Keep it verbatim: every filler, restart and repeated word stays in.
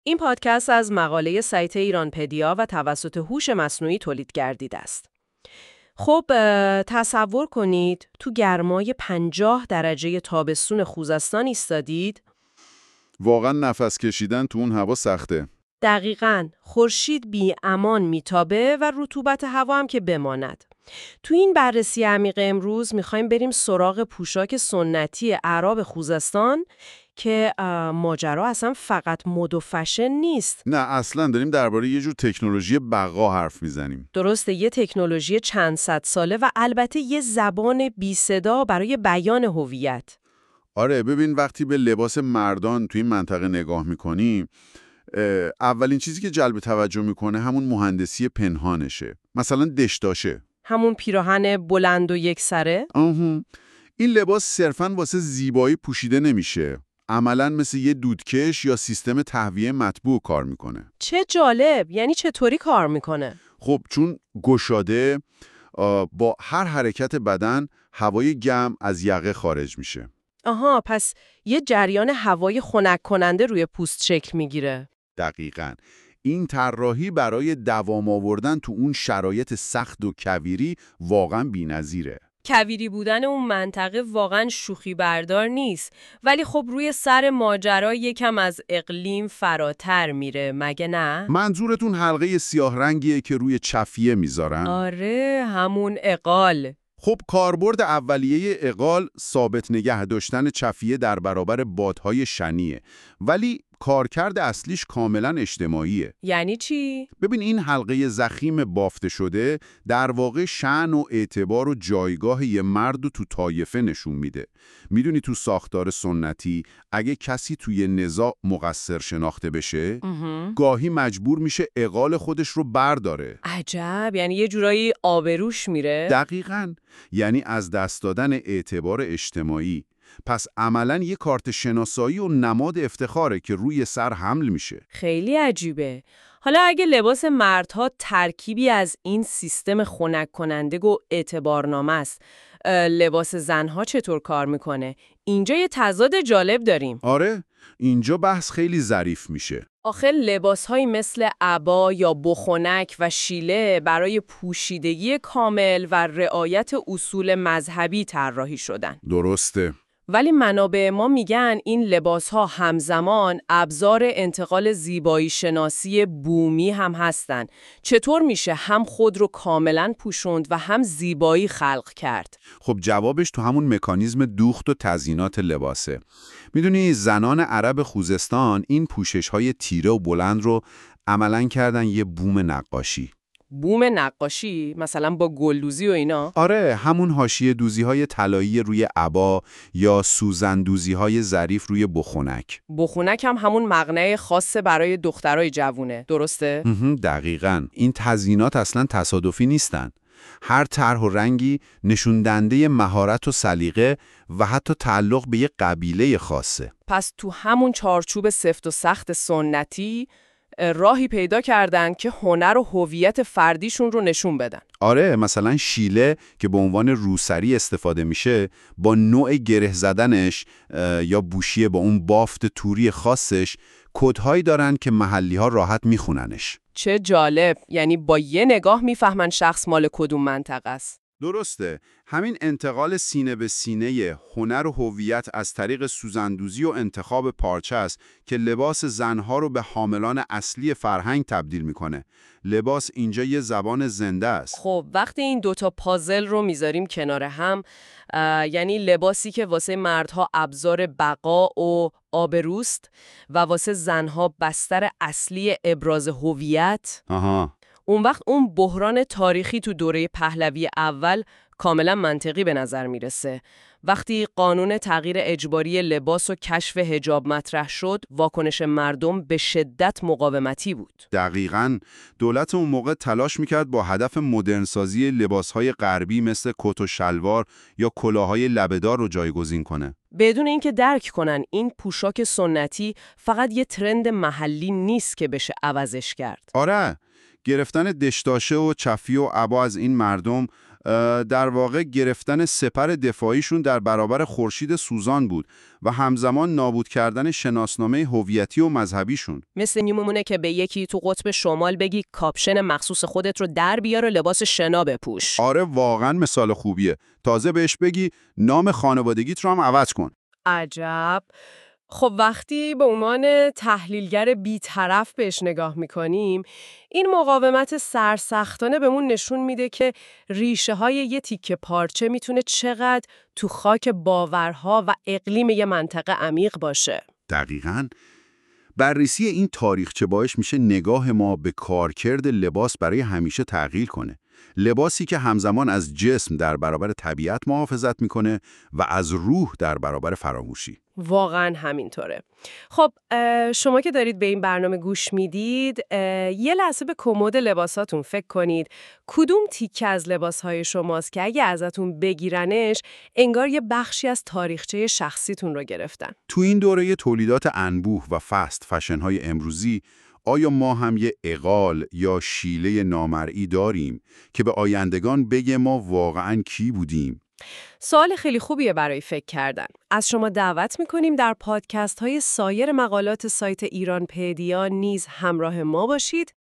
این پادکست از مقاله سایت ایرانپدیا و توسط هوش مصنوعی تولید گردیده است. خب اه، تصور کنید تو گرمای پنجاه درجه تابستون خوزستان ایستادید. واقعا نفس کشیدن تو اون هوا سخته. دقیقاً خورشید بی امان میتابه و رطوبت هوا هم که بماند. تو این بررسی عمیق امروز میخوایم بریم سراغ پوشاک سنتی اعراب خوزستان که اه، ماجرا اصلا فقط مد و فشن نیست. نه اصلا داریم درباره یه جور تکنولوژی بقا حرف میزنیم. درسته، یه تکنولوژی چند صد ساله و البته یه زبان بی صدا برای بیان هویت. آره ببین، وقتی به لباس مردان توی این منطقه نگاه میکنیم، اولین چیزی که جلب توجه میکنه همون مهندسی پنهانشه. مثلا دشداشه، همون پیراهن بلند و یکسره. آها. این لباس صرفاً واسه زیبایی پوشیده نمیشه. عملاً مثل یه دودکش یا سیستم تهویه مطبوع کار میکنه. چه جالب، یعنی چطوری کار میکنه؟ خب چون گشاده، آه، با هر حرکت بدن هوای گرم از یقه خارج میشه. آها، پس یه جریان هوای خنک کننده روی پوست شکل میگیره. دقیقاً. این طراحی برای دوام آوردن تو اون شرایط سخت و کویری واقعاً بی‌نظیره. کویری بودن اون منطقه واقعا شوخی بردار نیست، ولی خب روی سر ماجرا یکم از اقلیم فراتر میره، مگه نه؟ منظورتون حلقه سیاه رنگیه که روی چفیه میذارن؟ آره، همون اقال. خب کاربرد اولیه اقال ثابت نگه داشتن چفیه در برابر بادهای شنیه، ولی کارکرد اصلیش کاملا اجتماعیه. یعنی چی؟ ببین این حلقه ضخیم بافته شده در واقع شأن و اعتبار و جایگاه یه مرد رو تو طایفه نشون میده. میدونی تو ساختار سنتی اگه کسی توی نزاع مقصر شناخته بشه، امه. گاهی مجبور میشه اقال خودش رو برداره. عجب، یعنی یه جورایی آبروش میره؟ دقیقاً، یعنی از دست دادن اعتبار اجتماعی. پس عملاً یه کارت شناسایی و نماد افتخاره که روی سر حمل میشه. خیلی عجیبه. حالا اگه لباس مردها ترکیبی از این سیستم خنک کننده و اعتبارنامه است، اه، لباس زنها چطور کار میکنه؟ اینجا یه تضاد جالب داریم. آره، اینجا بحث خیلی ظریف میشه. آخه لباسهایی مثل عبا یا بخنک و شیله برای پوشیدگی کامل و رعایت اصول مذهبی طراحی شدن. درسته. ولی منابع ما میگن این لباسها همزمان ابزار انتقال زیبایی شناسی بومی هم هستن. چطور میشه هم خود رو کاملا پوشوند و هم زیبایی خلق کرد؟ خب جوابش تو همون مکانیزم دوخت و تزیینات لباسه. میدونی زنان عرب خوزستان این پوشش‌های تیره و بلند رو عملاً کردن یه بوم نقاشی. بوم نقاشی؟ مثلا با گلدوزی و اینا؟ آره، همون حاشیه دوزی‌های طلایی روی عبا یا سوزن دوزی‌های ظریف روی بخنک. بخونک هم همون مقنعه خاصه برای دخترای جوونه، درسته؟ مهم، دقیقاً. این تزیینات اصلاً تصادفی نیستن. هر طرح و رنگی نشون دهنده مهارت و سلیقه و حتی تعلق به یک قبیله خاصه. پس تو همون چارچوب سفت و سخت سنتی راهی پیدا کردن که هنر و هویت فردیشون رو نشون بدن. آره، مثلا شیله که به عنوان روسری استفاده میشه، با نوع گره زدنش یا بوشیه با اون بافت توری خاصش کدهایی دارن که محلی‌ها راحت میخوننش. چه جالب، یعنی با یه نگاه میفهمن شخص مال کدوم منطقه است. درسته. همین انتقال سینه به سینه هنر و هویت از طریق سوزندوزی و انتخاب پارچه است که لباس زنها رو به حاملان اصلی فرهنگ تبدیل میکنه. لباس اینجا یه زبان زنده است. خب وقتی این دوتا پازل رو میذاریم کنار هم، یعنی لباسی که واسه مردها ابزار بقا و آبروست و واسه زنها بستر اصلی ابراز هویت، آها. اون وقت اون بحران تاریخی تو دوره پهلوی اول کاملا منطقی به نظر میرسه. وقتی قانون تغییر اجباری لباس و کشف حجاب مطرح شد، واکنش مردم به شدت مقاومتی بود. دقیقاً. دولت اون موقع تلاش میکرد با هدف مدرنسازی لباسهای غربی مثل کت و شلوار یا کلاههای لبه‌دار رو جایگزین کنه. بدون اینکه درک کنن این پوشاک سنتی فقط یه ترند محلی نیست که بشه عوضش کرد. آره، گرفتن دشداشه و چفی و عبا از این مردم در واقع گرفتن سپر دفاعیشون در برابر خورشید سوزان بود و همزمان نابود کردن شناسنامه هویتی و مذهبیشون. مثل میمونه که به یکی تو قطب شمال بگی کاپشن مخصوص خودت رو در بیار و لباس شنا بپوش. آره واقعا مثال خوبیه. تازه بهش بگی نام خانوادگیت رو هم عوض کن. عجب. خب وقتی به عنوان تحلیلگر بی‌طرف بهش نگاه میکنیم، این مقاومت سرسختانه بهمون نشون میده که ریشه های یه تیکه پارچه میتونه چقدر تو خاک باورها و اقلیم یه منطقه عمیق باشه. دقیقاً. بررسی این تاریخچه باعث میشه نگاه ما به کارکرد لباس برای همیشه تغییر کنه. لباسی که همزمان از جسم در برابر طبیعت محافظت میکنه و از روح در برابر فراموشی. واقعا همینطوره. خب شما که دارید به این برنامه گوش میدید، یه لحظه به کمد لباساتون فکر کنید. کدوم تیکه از لباسهای شماست که اگه ازتون بگیرنش انگار یه بخشی از تاریخچه شخصیتون رو گرفتن؟ تو این دوره تولیدات انبوه و فست فشن‌های امروزی، آیا ما هم یه عقال یا شیله نامرئی داریم که به آیندگان بگه ما واقعاً کی بودیم؟ سوال خیلی خوبیه برای فکر کردن. از شما دعوت میکنیم در پادکست های سایر مقالات سایت ایران پدیا نیز همراه ما باشید